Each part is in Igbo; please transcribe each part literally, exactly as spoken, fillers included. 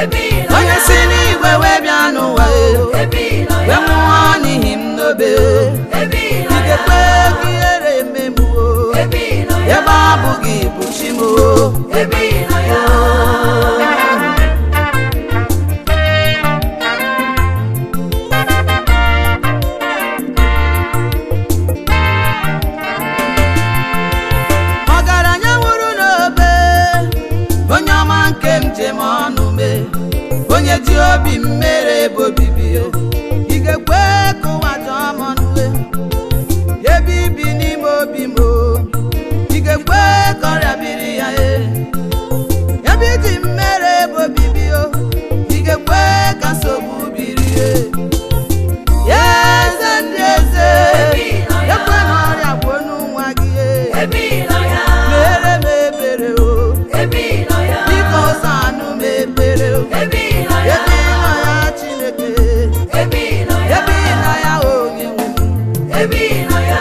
onye si n'igwe wee bịa n'ụwa wee nwụọ n'ihi m n'obe ikekwe gị ihere ememu ebe ọ bụ gị bụ chi m ọgaranya nwụrụ n'obe onye ọma nke m jem ọnụ mee onye ji obi m mere ebe obibi ị ga-ekwe ka ụwa jọọ m ọnụ ebe ibi n'ime obi m ị ga-ekwe ka ọrịa biri ya ebe iji m mere ebe obibi ị ga-ekwe ka nsogbu biri ya eze ndị eze ekwe na ọrịa gbuo n'ụwa gị mere m ebere biko ụzọ anụ m ekpere ebe ịnọ ya Chineke ebe ịnọ ya onye nwe ebe ịnọ ya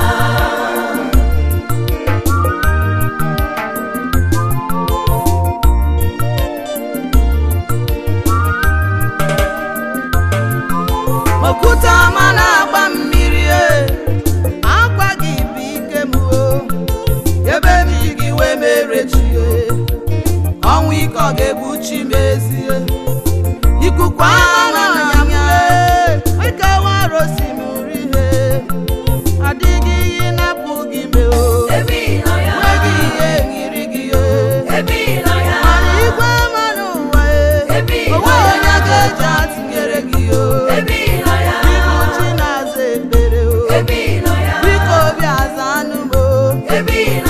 okwute ọma na-agba mmiri akwa gị bụ ike m ebe m ji gị wee mere chi ọnwụ ike ọ ga-egbuchi m ezie ikuku ama n'anya m ike wara osimiri ihe adịghị ihe na-apụ gị mee nweghị ihe nyiri gị mana igwe ama n'ụwa onwe onye ga-eji atụnyere gị ịbụ chi na-aza ekpere biko obi aza anụ m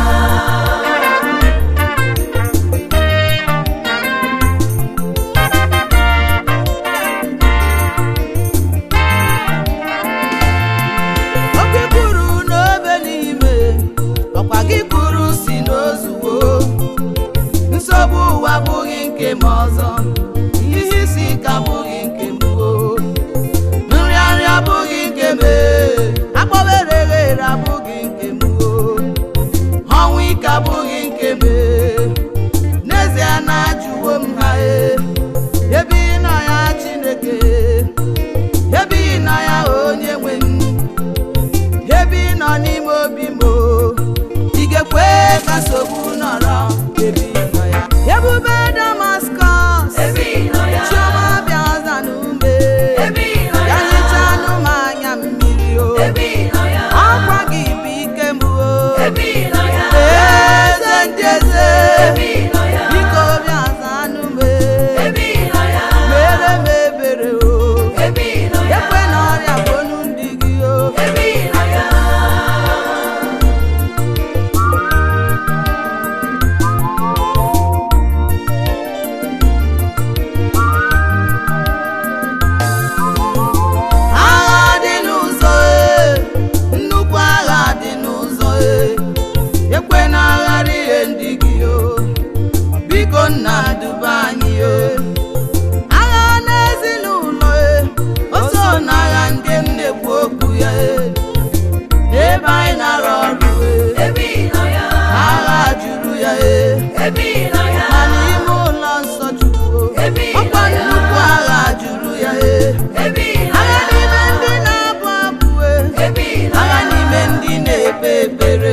nsogbu ụwa abụghị nke m ọzọ ihe isi ike abụghị nke m nrịanrịa abụghị nke m akpọbere eghere abụghị nke m ọnwụ ike abụghị nke m n'ezie na-ajụwo m ha ebe ị nọ ya Chineke ebe ị nọ ya onye nwe m ebe ị nọ n'ime obi m ị ga-ekwe ka nsogbu nọrọ ebe ị nọ ya ebube Damaskọs chiọma bịa ọza n'ume ya hichaa anụ m anya mmiri ọkwa gị bụ ike m eze ndị eze biko bịa ọza anụ m mere m ebere ekwe na ọrịa gbonu ndị gị nna duba anyị agha n'ezinụlọ o so n'agha ndị m na-ekwu okwu ya ebe anyị nara ọrụ agha juru ya ma n'ime ụlọ nsọ Chukwu ọkwa nnukwu agha juru ya agha n'ime ndị na-abụ abụ agha n'ime ndị na-ekpe ekpere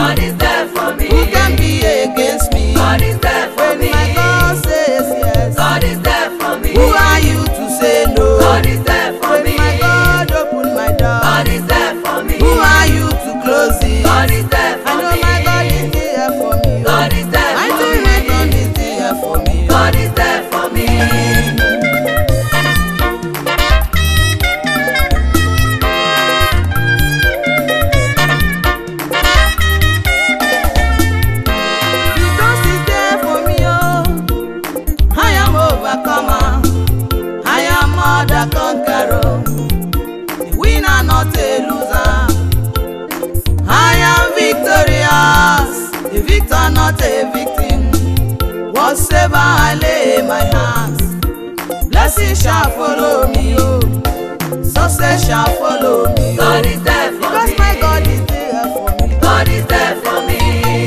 God is there for me. Who can be against me? God is there for When me. my God says yes, God is there for me. who are you to say no? God is there for When me. my God open my door, God is there for me. who are you to close it? God is there for I know me. my God is there for me. God is there I for know me. my God is there for me. God is there for me. Because he's there for me, oh, I am overcomer. I am more than conqueror. A winner, not a loser. I am victorious, a victor, not a victim. Whatsoever I lay my hands, blessing shall follow me, oh, success shall follow me, oh. God is there for Because me. my God is there for me. God is there for me.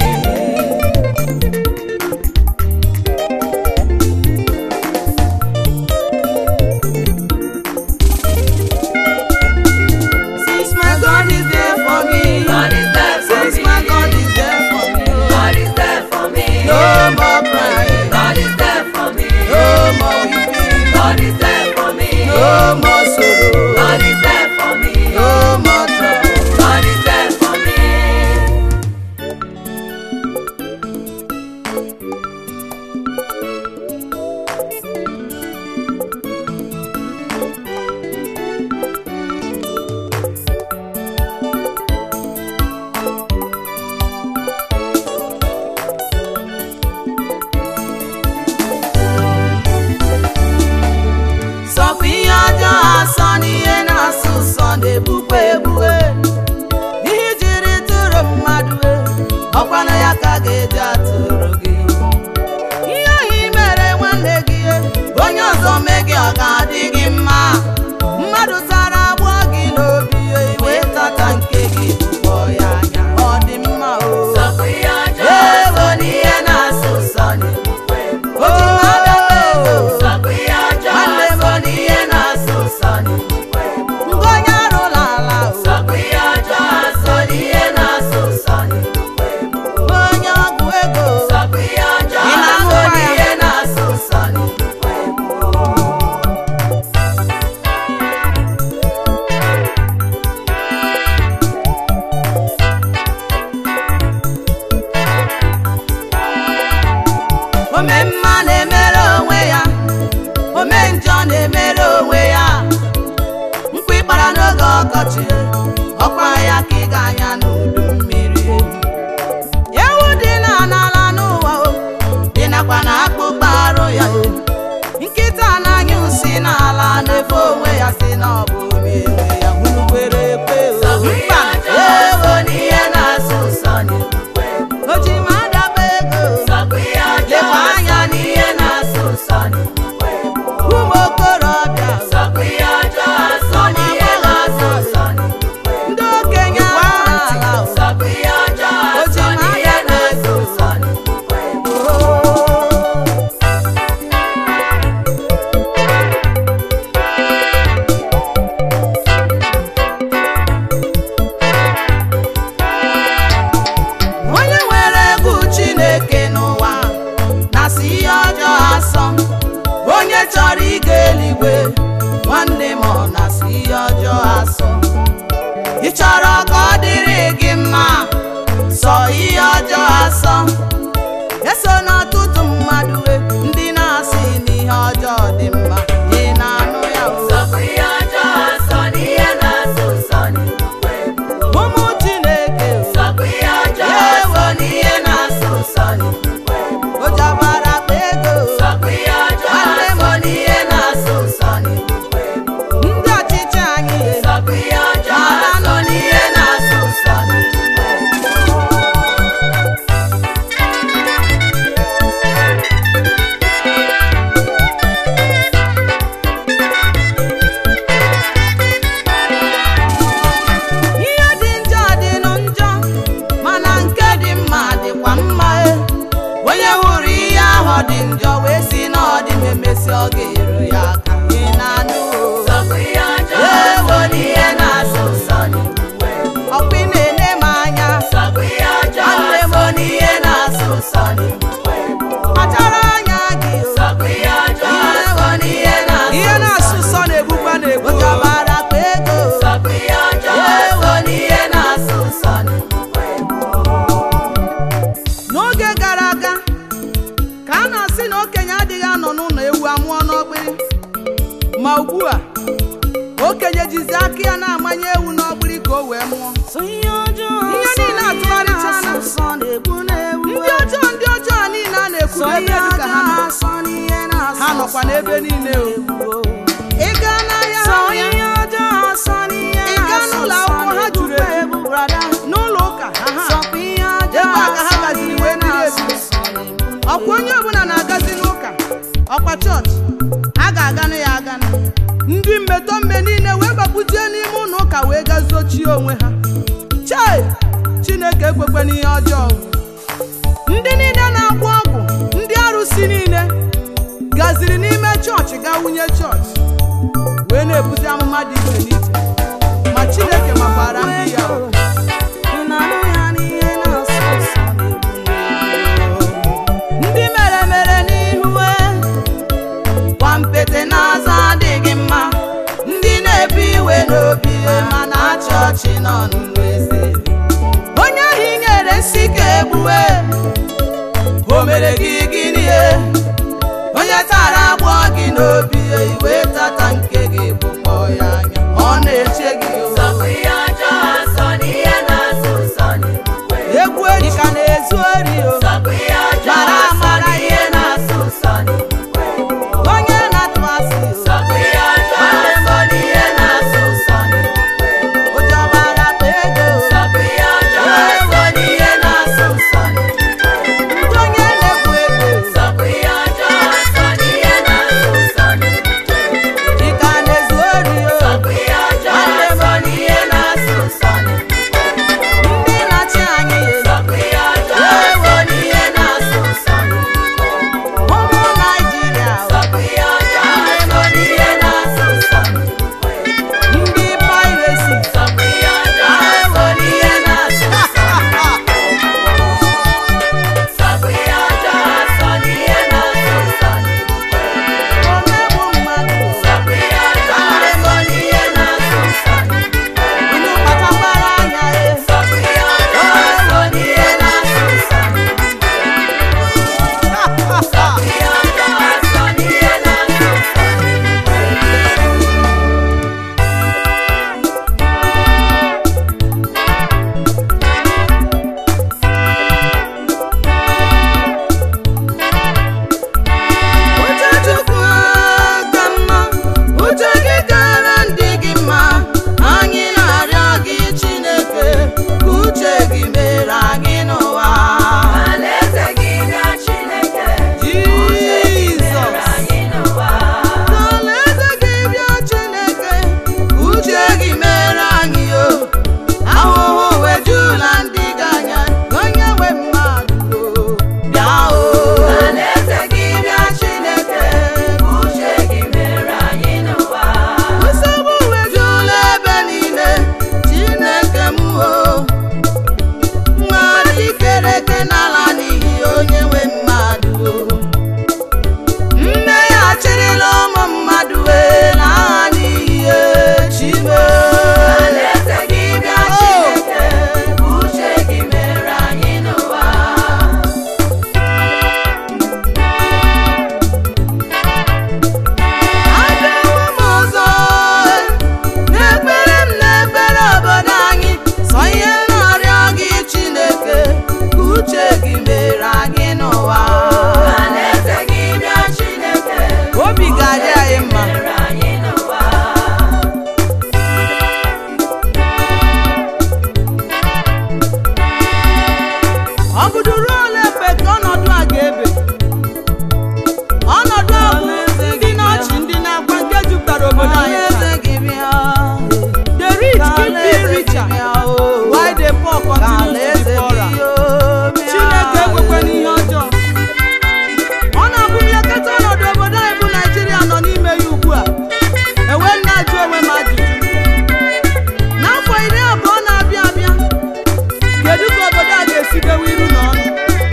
Since my God is there for me, God is there for since me. my God is there for me, oh, God is there for me. no more crying, God is there for me. no more weeping, God is there for me. no more sorrow, God is there for me. no more trouble. God is there for me. Sọkwa ihe ọjọọ asọ n'ihe na-asụ ụsọ na-egbukwa egbue. Ihe jiri tụrụ mmadụ e, ọkwanụ ya ka ga-eji atụrụ gị. Ihe ahụ i mere nwanne gị e, onye ọzọ mee gị ọ ga-adị gị mma. Mmadụ tara agbụọ gị n'obi e, wee tata nke gị bụkpọ ya anya. Ọ dị mma o. Sọkwa ihe ọjọọ asọ n'ihe na-asụ ụsọ na-egbukwa egbu. O ji mmadụ ego. Sọkwa ihe ọjọọ asọ n'ihe na-asụ ụsọ na-egbukwa egbu. Nke onye arụla ala o. Sọkwa ihe ọjọọ asọ n'ihe na-asụ ụsọ na-egbukwa egbu. Onye ọgwụ ego. Sọkwa ihe ọjọọ Ị asọ na-ahụkwa ya? n'ihe na-asụ ụsọ na-egbukwa egbu. Ome mma na-emere onwe ya, ome njọ na-emere onwe ya. Nkwa ịkpara n'oge ọkọchị, ọkwa ya ka ị ga-anya n'udu mmiri. Ewu dị na n'ala n'ụwa o, dị nakwa na akpụkpọ arụ ya o. Nkịta na-anyụ nsị n'ala na-efe onwe ya si na ọ bụ onye nwe ya gburugburu ekwe o. Sọkwa ihe Mba, ọjọọ asọ n'ihe na-asụ ụsọ na-egbukwa egbu. o ji m adaba ego. Sọkwa ihe ọjọọ Lekwa anya asọ n'ihe na-asụ ụsọ na-egbukwa egbu. ụmụ okorobịa o. Sọkwa ihe ọjọọ asọ n'ihe na-asụ ụsọ na-egbukwa egbu. Ndị okenye kwa ala o. Sọkwa ihe ọjọọ O ji asọ m n'ihe adaba na-asụ ego. ụsọ na-egbukwa egbu. Onye nwere egwu Chineke n'ụwa na-asị ihe ọjọọ asọ. Onye chọrọ ịga eluigwe, nwanne m ọ na-asị ihe ọjọọ asọ. Ị chọrọ ka ọ dịrị gị mma, sọ ihe ọjọọ asọ. Eso n'ọtụtụ mmadụ e, ndị na-asị na ihe ọjọọ dị mma. Ị na-anụ ya o. Sọkwa ihe ọjọọ asọ n'ihe na-asụ ụsọ na-egbukwa egbu. Ụmụ Chineke o. Sọkwa ihe ọjọọ asọ n'ihe na-asụ ụsọ na-egbukwa egbu. O jabara akpa ego. Sọkwa ihe ọjọọ asọ n'ihe na-asụ ụsọ na-egbukwa egbu. Ndị ọchịchị anyị e. Sọkwa ihe ọjọọ asọ n'ihe na-asụ ụsọ na-egbukwa egbu. ma ugbu a okenye jizi aka ya na-amanye ewu n'ọgbụrụ ka o wee mụọ. Ihe niile atụgharịchana. Ndị ọjọọ ndị ọjọọ niile a na-ekwu ebe dịka ha ha nọkwa n'ebe niile o. Ị gaa n'ahịa ị gaa n'ụlọ akwụkwọ ha juru eju, n'ụlọ ụka ebe a ka ha gaziri wee mmiri ebi. Ọkwa onye ọbụla na-agazi n'ụka ọkwa chọọchị a ga-aganụ ya aganụ. Ndị mmetọ mme niile wee gbapụzie n'ime ụlọ ụka wee gazochie onwe ha. Chai! Chineke ekwekwe n'ihe ọjọọ. Ndị niile na-agwọ ọgwụ, ndị arụsị niile gaziri n'ime chọọchị ga wunye chọọchị wee na-ebuzi amụma dị iche n'iche, ma Chineke makwara ndị ya. Ndị mere mere n'ihu kwa mpete na-aza adịghị mma, ndị na-ebu iwe n'obi mana chọọchị nọ n'eze. Onye ahụ ị nyere nsị ka egbuwe, o mere gị gịnị? Onye tara agbọ gị n'obi iwe tata nke gị bụkpọ ya anya, ọ na-eche gị egwu eji ka na-ezu ori o, mara amara ihe na-asụ ụsọ onye na-atụ asị ụjọbara bụ ego ndị onye na-ekwu ego ị ka na-ezu ori o. Ndị na-achị anyị ụmụ Naịjirịa, ndị pairesi omegbu mmadụ, unu kpatakwara anya uche Chukwu ka mma, uche gị gara ndị gị mma. Anyị na-arịọ gị Chineke ka uche gị mere anyị n'ụwa. Jizọs, alaeze gị bịa Chineke, uche gị mere anyị o. Ahụhụ wejula ndị gị anya, onye nwe mmadụ o, bịa o. Nsogbu wejula ebe niile, Chineke m o. Mmadụ ikere eke n'ala n'ihi onye nwe mmadụ o. Mmehie achịrịla ụmụ mmadụ wee n'agha n'ihi Chime. Abịawo m ọzọ n'ekpere m n'ekpere obodo anyị, sọ ihe na-arịọ gị Chineke ka uche gị mere anyị n'ụwa. Obi ga-adị anyị mma. Ọ bụdụ ruo ole mgbe ka ọnọdụ a ga-ebe? Ọnọdụ a bụ ndị na-achị ndị na-akwa nke jupụtara obodo anyị taa. The rich keep being richer while the poor continue to be poorer. Chineke ekwekwe n'ihe ọjọọ. Ọ na-abụ nlekọta ọnọdụ obodo anyị bụ Naịjirịa nọ n'ime ya ugbu a, enwe na-ajụ onwe m ajụjụ. N'afọ iri abụọ na-abịa abịa, kedu ka obodo a ga-esi dewe iru n'ọnụ?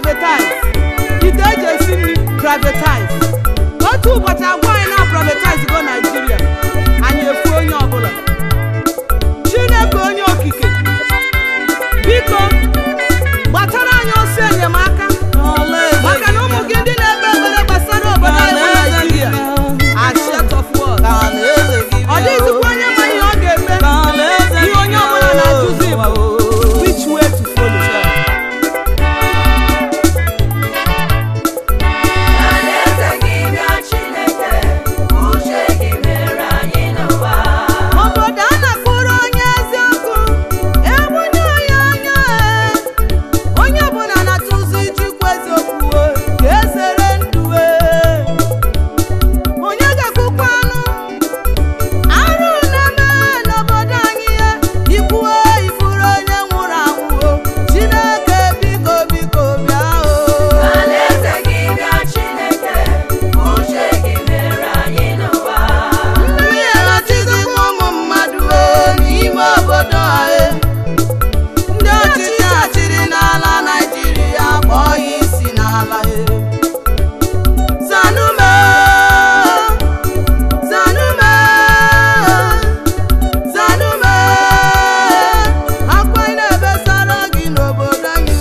privatize. Ite eji esi nri privatize. Otu ụbọchị agwa anyị na privatize go Nigeria. Anyị efu onye ọbụla. Chineke onye okike, biko gbatara anyị ọsọ enyemaka maka na ụmụ gị ndị na-ekpe ekpere gbasara obodo anyị bụ Nigeria. A shut of word. Ọ dịghịzikwa onye ma ihe ọ ga-eme. Ihe onye ọbụla na-ajụzi bụ which way to follow. Obodo a na-akpụrụ onye eziokwu ebunye ya anya, onye ọbụla na-atụzi ijikwa eziokwu ka ezere ndụ. Onye ga-akwụkwa anụ arụ na-eme n'obodo anyị ikwuo ifuru onye nwụrụ anwụ. Chineke biko biko bịa mmiri eghọchizi ụmụ mmadụ n'ime obodo anyị. Ndị ọchịchị achịrị n'ala Naịjirịa kpọọ ya isi n'ala. Zanume, Zanume, Zanume, akwa ị na-ebesara gị n'obodo anyị.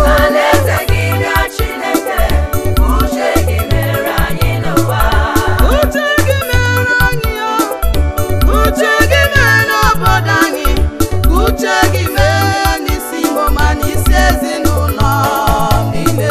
Uche gị mere anyị, uche gị mere n'obodo anyị, uche gị mere n'isi Igbo ma n'isi ezinụlọ niile.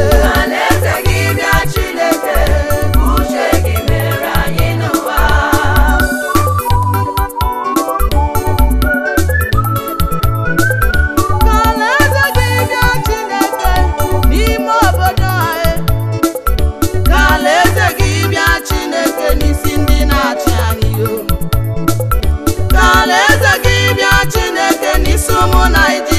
Ka alaeze gị bịa Chineke n'ime obodo anyị. Ka alaeze gị bịa Chineke n'isi ndị na-achị anyị. Ka alaeze gị bịa Chineke n'isi ụmụ Naịjirịa.